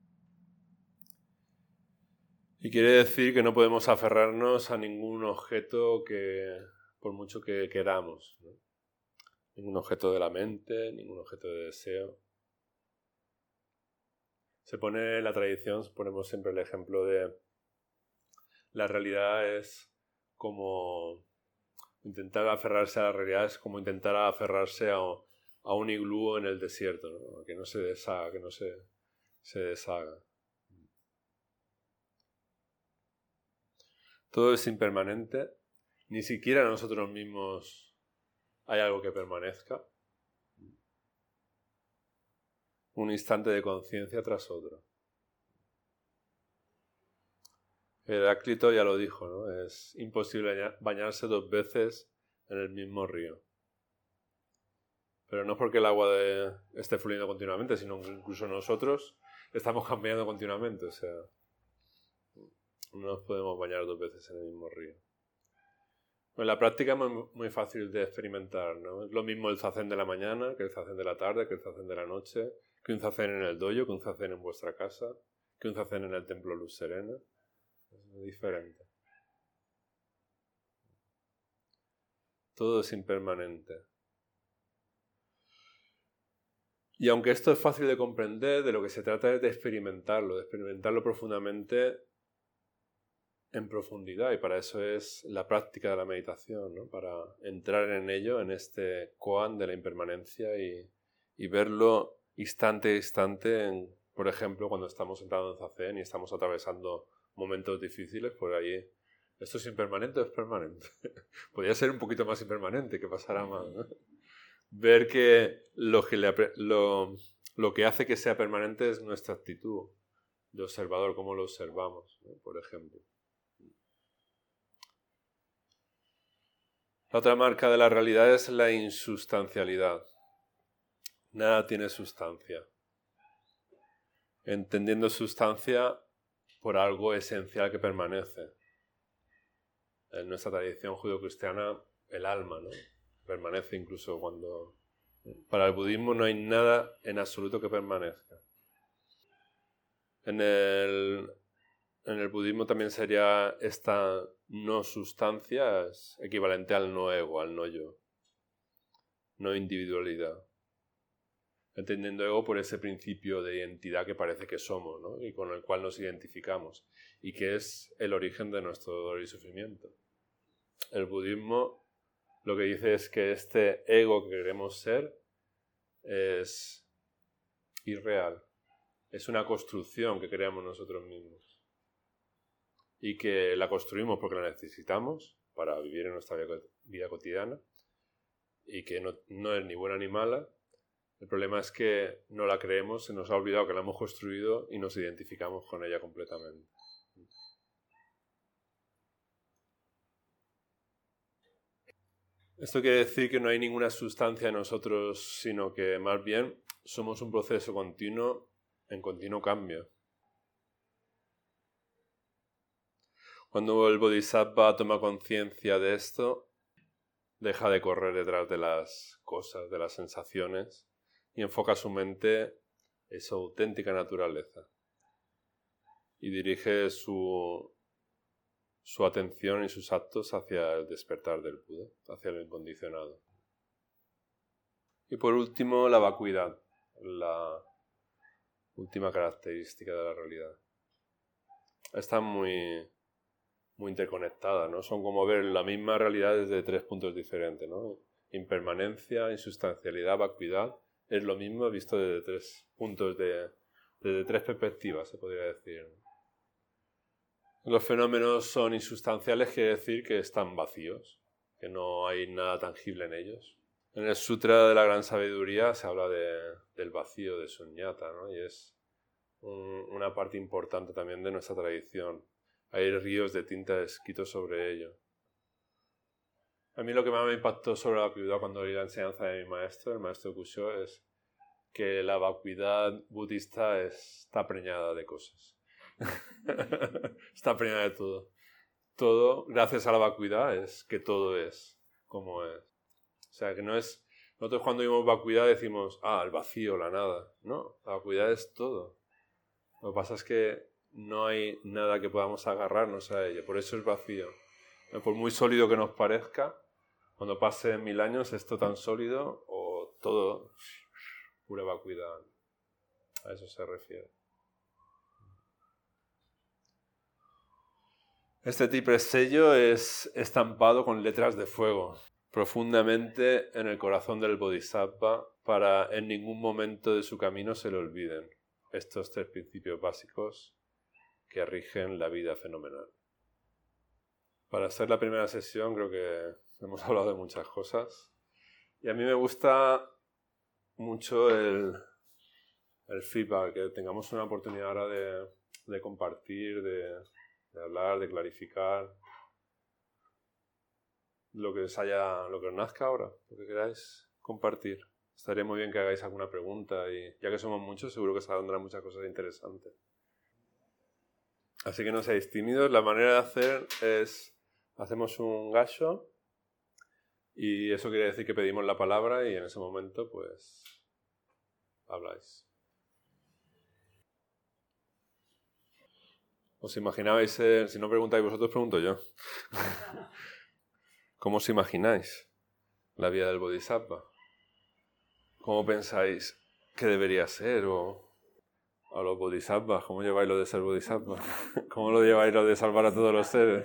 Y quiere decir que no podemos aferrarnos a ningún objeto que, por mucho que queramos, ¿no? Ningún objeto de la mente, ningún objeto de deseo. Se pone en la tradición, ponemos siempre el ejemplo de la realidad es como intentar aferrarse a la realidad, es como intentar aferrarse a un iglú en el desierto, ¿no? Que no se deshaga, que no se deshaga. Todo es impermanente, ni siquiera nosotros mismos hay algo que permanezca. un instante de conciencia tras otro. Heráclito ya lo dijo, ¿no? Es imposible bañarse 2 veces en el mismo río. Pero no es porque el agua esté fluyendo continuamente, sino que incluso nosotros estamos cambiando continuamente. O sea, no nos podemos bañar 2 veces en el mismo río. En la práctica es muy fácil de experimentar, ¿no? Es lo mismo el zazen de la mañana que el zazen de la tarde, que el zazen de la noche, que un zazen en el dojo, que un zazen en vuestra casa, que un zazen en el templo Luz Serena. Es diferente. Todo es impermanente. Y aunque esto es fácil de comprender, de lo que se trata es de experimentarlo profundamente en profundidad, y para eso es la práctica de la meditación, ¿no? Para entrar en ello, en este koan de la impermanencia y verlo instante a instante, por ejemplo, cuando estamos entrando en zazen y estamos atravesando momentos difíciles, por ahí, ¿esto es impermanente o es permanente? Podría ser un poquito más impermanente, que pasara más, ¿no? Ver que lo que hace que sea permanente es nuestra actitud de observador, cómo lo observamos, ¿no? Por ejemplo. La otra marca de la realidad es la insustancialidad. Nada tiene sustancia. Entendiendo sustancia por algo esencial que permanece. En nuestra tradición judeocristiana, el alma, ¿no? Permanece incluso cuando... Para el budismo no hay nada en absoluto que permanezca. En el budismo también sería esta no sustancia, es equivalente al no ego, al no yo, no individualidad. Entendiendo ego por ese principio de identidad que parece que somos, ¿no? Y con el cual nos identificamos, y que es el origen de nuestro dolor y sufrimiento. El budismo lo que dice es que este ego que queremos ser es irreal, es una construcción que creamos nosotros mismos y que la construimos porque la necesitamos para vivir en nuestra vida cotidiana y que no es ni buena ni mala. El problema es que no la creemos, se nos ha olvidado que la hemos construido y nos identificamos con ella completamente. Esto quiere decir que no hay ninguna sustancia en nosotros, sino que más bien somos un proceso continuo, en continuo cambio. Cuando el Bodhisattva toma conciencia de esto, deja de correr detrás de las cosas, de las sensaciones, y enfoca su mente en su auténtica naturaleza. Y dirige su atención y sus actos hacia el despertar del Buda, hacia el incondicionado. Y por último, la vacuidad, la última característica de la realidad. Está muy interconectada, ¿no? Son como ver la misma realidad desde 3 puntos diferentes, ¿no? Impermanencia, insustancialidad, vacuidad, es lo mismo visto desde 3 puntos, desde 3 perspectivas, se podría decir. Los fenómenos son insustanciales, quiere decir que están vacíos, que no hay nada tangible en ellos. En el Sutra de la Gran Sabiduría se habla del vacío, de Sunyata, ¿no? Y es una parte importante también de nuestra tradición. Hay ríos de tinta escritos sobre ello. A mí lo que más me impactó sobre la vacuidad cuando oí la enseñanza de mi maestro, el maestro Kusho, es que la vacuidad budista está preñada de cosas. Está preñada de todo. Todo, gracias a la vacuidad, es que todo es como es. O sea, que no es... Nosotros cuando vimos vacuidad decimos, el vacío, la nada. No, la vacuidad es todo. Lo que pasa es que no hay nada que podamos agarrarnos a ello. Por eso es vacío. Por muy sólido que nos parezca, cuando pasen 1000 años, esto tan sólido o todo pura vacuidad. A eso se refiere. Este triple sello es estampado con letras de fuego, profundamente en el corazón del Bodhisattva, para en ningún momento de su camino se le olviden estos 3 principios básicos que rigen la vida fenomenal. Para hacer la primera sesión creo que hemos hablado de muchas cosas y a mí me gusta mucho el el feedback, que tengamos una oportunidad ahora de compartir, de hablar, de clarificar lo que os nazca ahora, lo que queráis compartir. Estaría muy bien que hagáis alguna pregunta y ya que somos muchos seguro que saldrán muchas cosas interesantes. Así que no seáis tímidos, la manera de hacer es, hacemos un gacho y eso quiere decir que pedimos la palabra y en ese momento pues habláis. ¿Os imaginabais si no preguntáis vosotros, pregunto yo? ¿Cómo os imagináis la vida del Bodhisattva? ¿Cómo pensáis que debería ser? O a los Bodhisattvas, ¿cómo lleváis lo de ser Bodhisattva? ¿Cómo lo lleváis lo de salvar a todos los seres?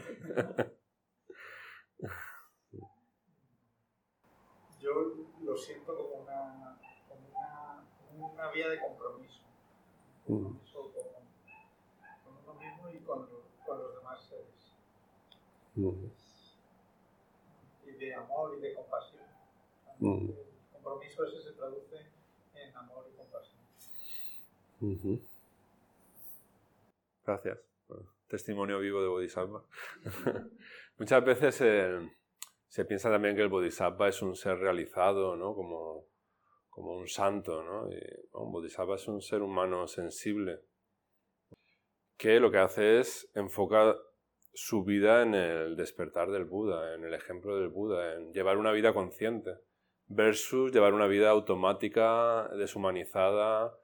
Yo lo siento como una vía de compromiso. Compromiso con uno mismo y con los demás seres. Y de amor y de compasión. El compromiso ese se traduce en amor y compasión. Gracias. Testimonio vivo de Bodhisattva. Muchas veces se piensa también que el Bodhisattva es un ser realizado, ¿no? Como un santo, ¿no? Un Bodhisattva es un ser humano sensible que lo que hace es enfocar su vida en el despertar del Buda, en el ejemplo del Buda, en llevar una vida consciente versus llevar una vida automática, deshumanizada,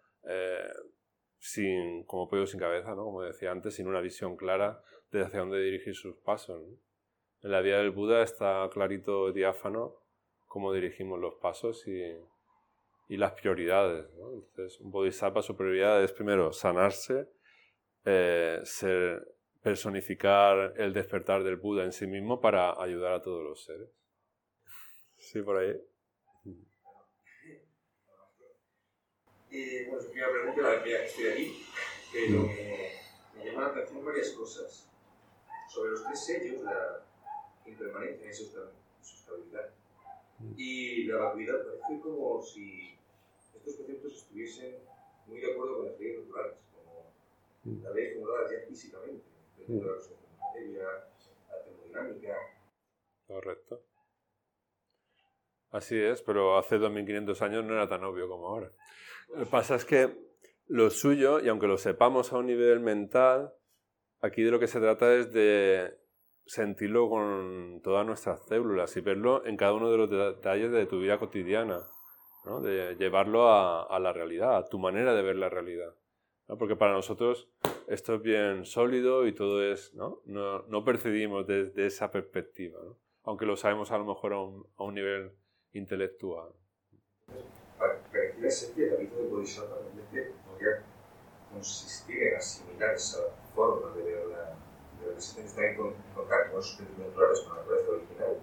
como pollo sin cabeza, ¿no? Como decía antes, sin una visión clara de hacia dónde dirigir sus pasos, ¿no? En la vida del Buda está clarito, diáfano, cómo dirigimos los pasos y las prioridades, ¿no? Entonces, un Bodhisattva, su prioridad es primero sanarse, personificar el despertar del Buda en sí mismo para ayudar a todos los seres. Sí, por ahí. Bueno, su primera pregunta, la primera que estoy aquí, pero me llama la atención varias cosas. Sobre los 3 sellos, la impermanencia, la insostenibilidad y la vacuidad, parece como si estos conceptos estuviesen muy de acuerdo con las leyes naturales, como las leyes formuladas ya físicamente, la resolución de materia, la termodinámica. Correcto. Así es, pero hace 2500 años no era tan obvio como ahora. Lo que pasa es que lo suyo, y aunque lo sepamos a un nivel mental, aquí de lo que se trata es de sentirlo con todas nuestras células y verlo en cada uno de los detalles de tu vida cotidiana, ¿no? De llevarlo a la realidad, a tu manera de ver la realidad, ¿no? Porque para nosotros esto es bien sólido y todo es, ¿no? No percibimos desde esa perspectiva, ¿no? Aunque lo sabemos a lo mejor a un nivel intelectual. Pareciera ser que la vida del Bodhisattva realmente podría consistir en asimilar esa forma de ver la existencia, estar en contacto con sus principios naturales, con la naturaleza original.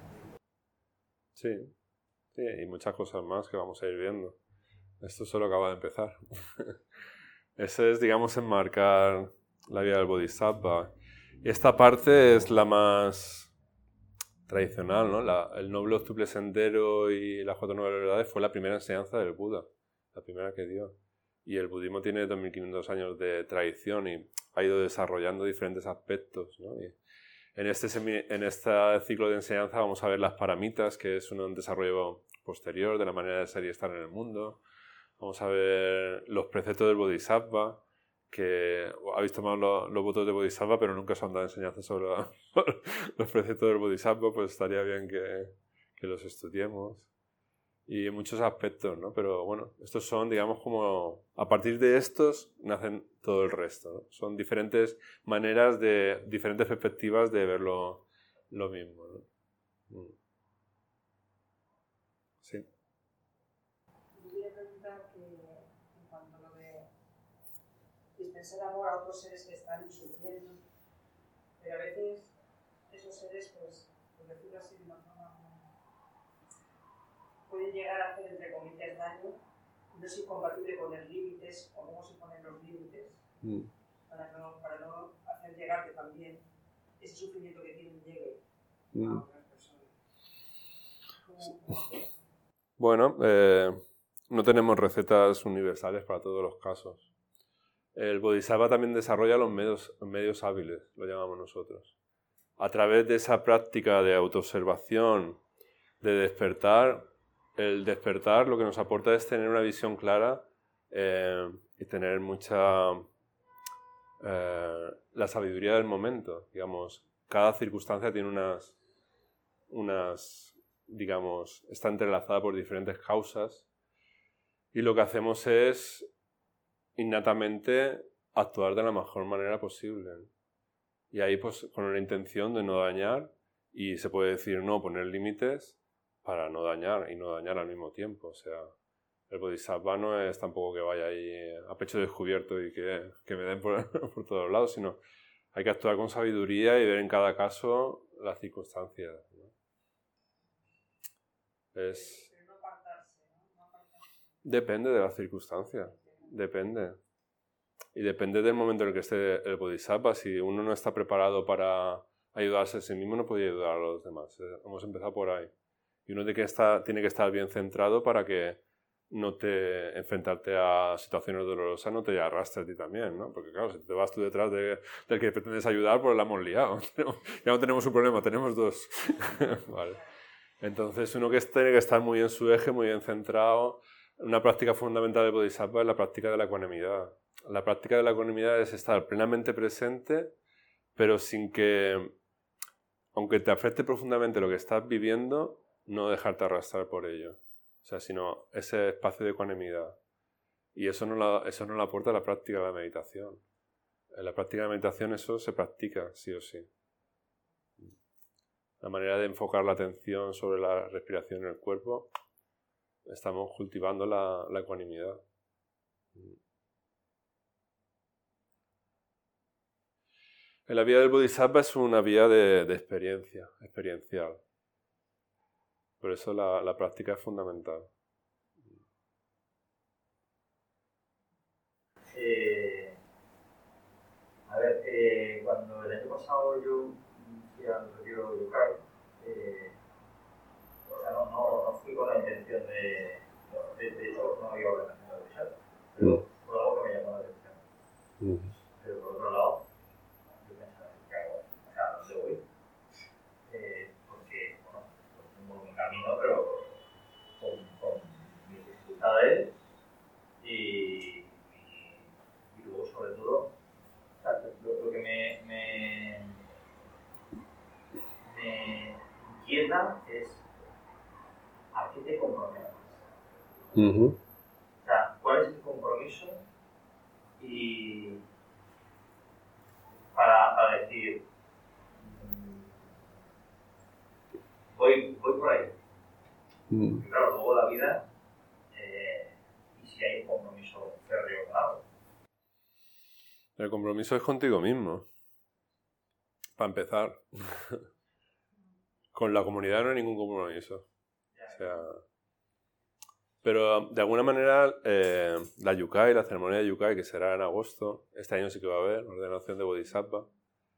Sí, y muchas cosas más que vamos a ir viendo. Esto solo acaba de empezar. Ese es, digamos, enmarcar la vida del Bodhisattva. Y esta parte es la más tradicional, ¿no? El noble octuple sendero y las 4 nobles verdades fue la primera enseñanza del Buda, la primera que dio. Y el budismo tiene 2500 años de tradición y ha ido desarrollando diferentes aspectos, ¿no? Y en este ciclo de enseñanza vamos a ver las paramitas, que es un desarrollo posterior de la manera de ser y estar en el mundo. Vamos a ver los preceptos del Bodhisattva, que habéis tomado los votos de Bodhisattva, pero nunca os han dado enseñanzas sobre los preceptos del Bodhisattva, pues estaría bien que los estudiemos. Y en muchos aspectos, ¿no? Pero bueno, estos son, digamos, como... A partir de estos nacen todo el resto, ¿no? Son diferentes maneras diferentes perspectivas de ver lo mismo, ¿no? Sí. Yo quería preguntar que en cuanto a lo de dispensar amor a otros seres que están sufriendo, pero a veces esos seres, pues, por decirlo así, de una forma, pueden llegar a hacer, entre comillas, daño, no es incompatible poner límites, o cómo se ponen los límites, para no hacer llegar que también ese sufrimiento que tienen llegue a otras personas. ¿Cómo hacer? Bueno, no tenemos recetas universales para todos los casos. El Bodhisattva también desarrolla los medios hábiles, lo llamamos nosotros. A través de esa práctica de autoobservación, de despertar, el despertar lo que nos aporta es tener una visión clara y tener mucha la sabiduría del momento. Digamos, cada circunstancia tiene digamos, está entrelazada por diferentes causas y lo que hacemos es innatamente actuar de la mejor manera posible. Y ahí pues con una intención de no dañar y se puede decir no, poner límites para no dañar y no dañar al mismo tiempo. O sea, el Bodhisattva no es tampoco que vaya ahí a pecho descubierto y que me den por todos lados, sino hay que actuar con sabiduría y ver en cada caso las circunstancias, ¿no? Pero no apartarse, ¿no? No apartarse. Depende de las circunstancias, depende. Y depende del momento en el que esté el Bodhisattva. Si uno no está preparado para ayudarse a sí mismo, no puede ayudar a los demás. Hemos empezado por ahí. Y uno tiene que estar bien centrado para que enfrentarte a situaciones dolorosas no te arrastre a ti también, ¿no? Porque claro, si te vas tú detrás del que pretendes ayudar, pues la hemos liado. Ya no tenemos un problema, tenemos dos. Vale. Entonces uno tiene que estar muy en su eje, muy bien centrado. Una práctica fundamental del Bodhisattva es la práctica de la ecuanimidad. La práctica de la ecuanimidad es estar plenamente presente, pero sin que, aunque te afecte profundamente lo que estás viviendo, no dejarte arrastrar por ello. O sea, sino ese espacio de ecuanimidad. Y eso no lo aporta la práctica de la meditación. En la práctica de la meditación eso se practica, sí o sí. La manera de enfocar la atención sobre la respiración en el cuerpo, estamos cultivando la ecuanimidad. La vía del Bodhisattva es una vía de experiencia, experiencial. Por eso la práctica es fundamental. Cuando el año pasado yo fui al retiro de Yokai, o sea, no fui con la intención de hecho, no iba a la intención de Bodhisattva, pero por algo que me llamó la atención. Pero por otro lado, yo pensaba, ¿qué hago? O sea, ¿a dónde voy? Porque, bueno, pues tengo mi camino, pero con mis dificultades y luego, sobre todo, lo que me inquieta es a qué te comprometes. O sea, ¿cuál es el compromiso? Y para decir, voy por ahí. Y claro, luego la vida, y si hay un compromiso férreo con algo. El compromiso es contigo mismo. Para empezar. Con la comunidad no hay ningún compromiso. O sea, pero de alguna manera la Yukai, la ceremonia de Yukai, que será en agosto, este año sí que va a haber ordenación de Bodhisattva.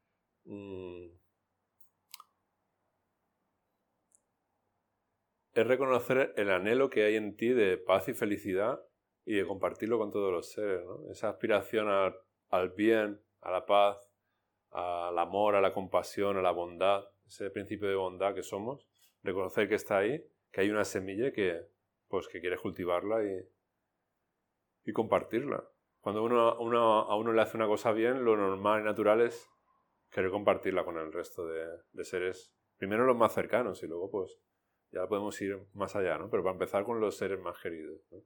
Es reconocer el anhelo que hay en ti de paz y felicidad y de compartirlo con todos los seres, ¿no? Esa aspiración al bien, a la paz, al amor, a la compasión, a la bondad, ese principio de bondad que somos, reconocer que está ahí, que hay una semilla que quieres cultivarla y compartirla. Cuando a uno le hace una cosa bien, lo normal y natural es querer compartirla con el resto de seres, primero los más cercanos y luego pues ya podemos ir más allá, ¿no? Pero para empezar con los seres más queridos, ¿no?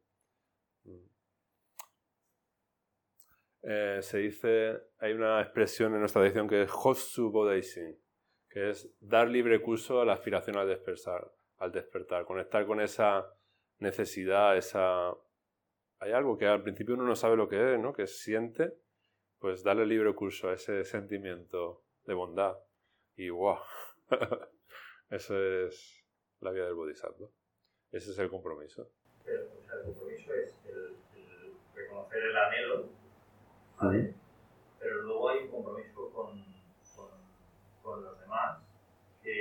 Se dice, hay una expresión en nuestra tradición que es Hotsu Bodaishin, que es dar libre curso a la aspiración al despertar, conectar con esa necesidad, hay algo que al principio uno no sabe lo que es, ¿no? Que siente, pues darle libre curso a ese sentimiento de bondad. Y ¡guau! Eso es la vía del Bodhisattva. Ese es el compromiso. Pero, o sea, el compromiso es el reconocer el anhelo, ¿vale? Pero luego hay un compromiso con los demás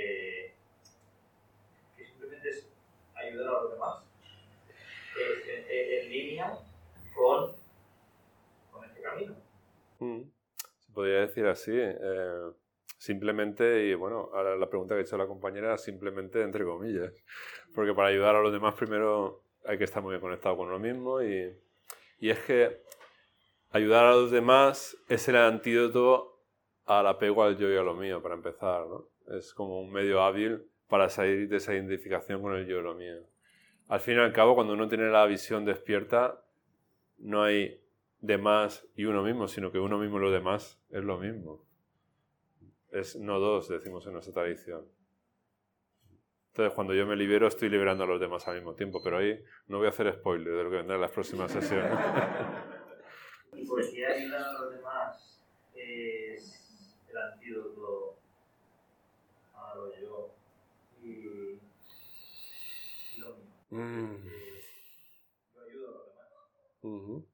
que simplemente es ayudar a los demás. en línea con este camino. Se podría decir así. Simplemente, y bueno, ahora la pregunta que ha hecho la compañera, simplemente entre comillas. Porque para ayudar a los demás primero hay que estar muy bien conectado con uno mismo y es que ayudar a los demás es el antídoto al apego al yo y a lo mío, para empezar, ¿no? Es como un medio hábil para salir de esa identificación con el yo y lo mío. Al fin y al cabo, cuando uno tiene la visión despierta, no hay demás y uno mismo, sino que uno mismo y los demás es lo mismo. Es no dos, decimos en nuestra tradición. Entonces, cuando yo me libero, estoy liberando a los demás al mismo tiempo, pero ahí no voy a hacer spoiler de lo que vendrá en las próximas sesiones. ¿Y por qué ayudar a los demás es el antídoto a lo yo y lo mío? Yo ayudo a los demás.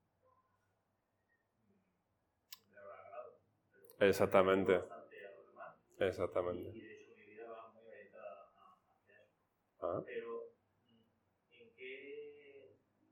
Exactamente. Exactamente. Y de hecho mi vida va muy orientada hacia eso. Pero, ¿en qué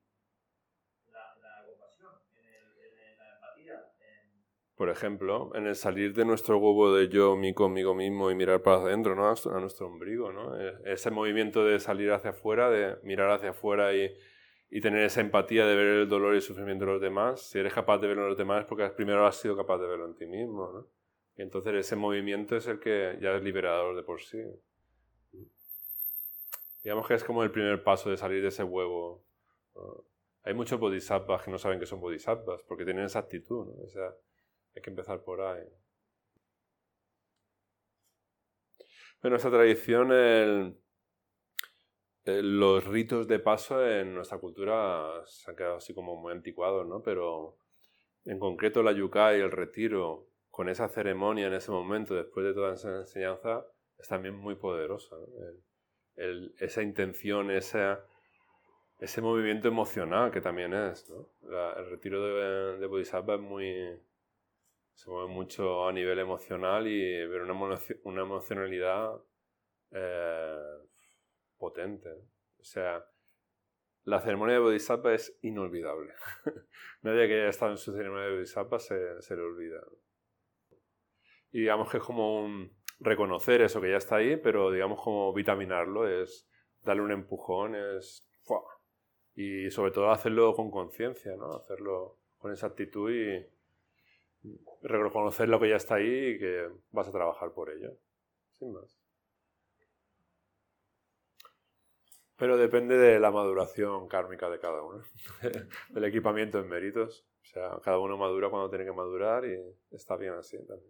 la compasión? ¿En la empatía? Por ejemplo, en el salir de nuestro huevo de yo, mí conmigo mismo y mirar para adentro, ¿no? A nuestro ombligo, ¿no? Ese movimiento de salir hacia afuera, de mirar hacia afuera y tener esa empatía de ver el dolor y el sufrimiento de los demás. Si eres capaz de verlo en los demás es porque primero has sido capaz de verlo en ti mismo, ¿no? Y entonces ese movimiento es el que ya es liberador de por sí. Digamos que es como el primer paso de salir de ese huevo, ¿no? Hay muchos bodhisattvas que no saben que son bodhisattvas porque tienen esa actitud, ¿no? O sea, hay que empezar por ahí. En nuestra tradición, los ritos de paso en nuestra cultura se han quedado así como muy anticuados, ¿no? Pero en concreto la yukai, el retiro, con esa ceremonia en ese momento, después de toda esa enseñanza, es también muy poderosa, ¿no? Esa intención, ese movimiento emocional que también es, ¿no? El retiro de Bodhisattva se mueve mucho a nivel emocional y ver una emocionalidad potente. O sea, la ceremonia de Bodhisattva es inolvidable. Nadie que haya estado en su ceremonia de Bodhisattva se le olvida. Y digamos que es como reconocer eso que ya está ahí, pero digamos como vitaminarlo, es darle un empujón, ¡fua! Y sobre todo hacerlo con conciencia, ¿no? Hacerlo con esa actitud y reconocer lo que ya está ahí y que vas a trabajar por ello, sin más. Pero depende de la maduración kármica de cada uno, del equipamiento en méritos. O sea, cada uno madura cuando tiene que madurar y está bien así también.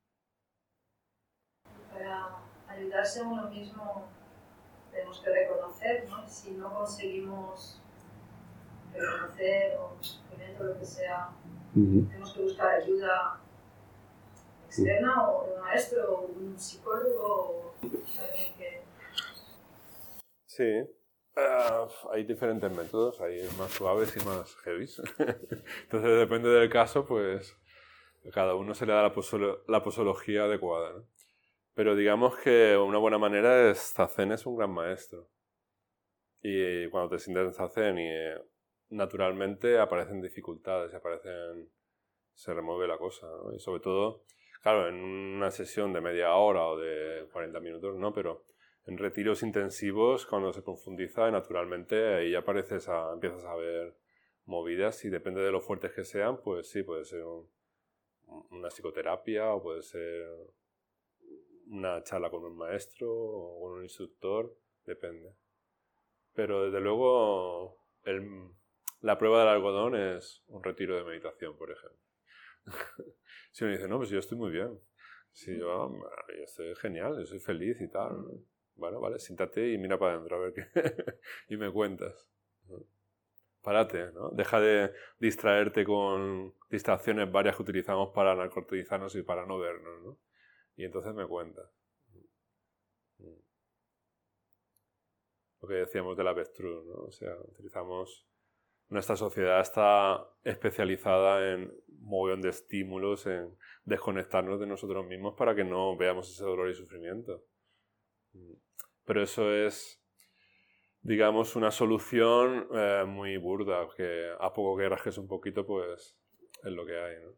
Para ayudarse a uno mismo tenemos que reconocer, ¿no? Si no conseguimos reconocer o sufrimiento, lo que sea, tenemos que buscar ayuda externa o de un maestro o de un psicólogo o de alguien que... Sí, hay diferentes métodos, hay más suaves y más heavies. Entonces depende del caso, pues cada uno se le da la posología adecuada, ¿no? Pero digamos que una buena manera es Zazen es un gran maestro. Y cuando te sientes en Zazen naturalmente aparecen dificultades, se remueve la cosa, ¿no? Y sobre todo, claro, en una sesión de media hora o de 40 minutos, no, pero en retiros intensivos, cuando se profundiza, naturalmente ahí empiezas a ver movidas y depende de lo fuertes que sean, pues sí, puede ser una psicoterapia o puede ser una charla con un maestro o con un instructor, depende. Pero desde luego la prueba del algodón es un retiro de meditación, por ejemplo. Si uno dice, no, pues yo estoy muy bien. Si yo estoy genial, yo soy feliz y tal, ¿no? Bueno, vale, siéntate y mira para adentro a ver qué y me cuentas, ¿no? Párate, ¿no? Deja de distraerte con distracciones varias que utilizamos para narcotizarnos y para no vernos, ¿no? Y entonces me cuentas. Lo que decíamos del avestruz, ¿no? O sea, nuestra sociedad está especializada en un montón de estímulos, en desconectarnos de nosotros mismos para que no veamos ese dolor y sufrimiento. Pero eso es digamos, una solución muy burda, que a poco que rasques un poquito, pues es lo que hay, ¿no?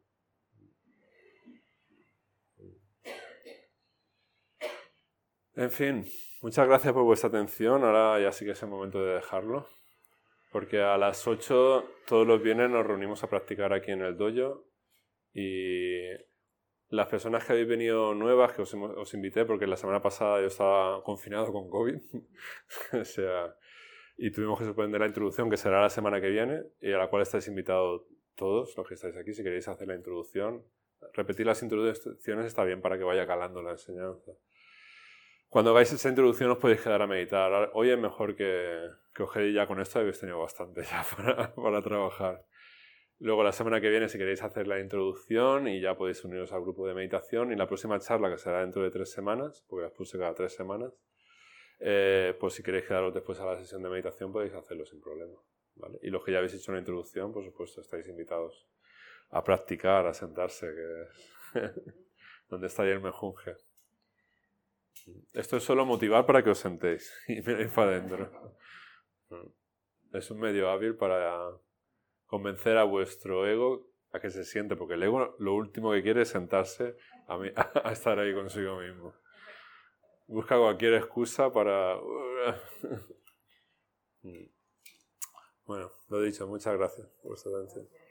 En fin, muchas gracias por vuestra atención. Ahora ya sí que es el momento de dejarlo, porque a las 8 todos los viernes nos reunimos a practicar aquí en el dojo, y las personas que habéis venido nuevas, que os invité, porque la semana pasada yo estaba confinado con COVID, o sea, y tuvimos que suspender la introducción, que será la semana que viene, y a la cual estáis invitados todos los que estáis aquí, si queréis hacer la introducción. Repetir las introducciones está bien para que vaya calando la enseñanza. Cuando hagáis esa introducción os podéis quedar a meditar. Hoy es mejor que os quedéis ya con esto, habéis tenido bastante ya para trabajar. Luego la semana que viene, si queréis hacer la introducción, y ya podéis uniros al grupo de meditación, y la próxima charla, que será dentro de 3 semanas, porque las puse cada 3 semanas, pues si queréis quedaros después a la sesión de meditación podéis hacerlo sin problema, ¿vale? Y los que ya habéis hecho una introducción, por supuesto, estáis invitados a practicar, a sentarse, que es donde está ahí el mejunje. Esto es solo motivar para que os sentéis y miréis para adentro. Es un medio hábil para convencer a vuestro ego a que se siente, porque el ego lo último que quiere es sentarse a estar ahí consigo mismo. Busca cualquier excusa para... Bueno, lo dicho, muchas gracias por vuestra atención.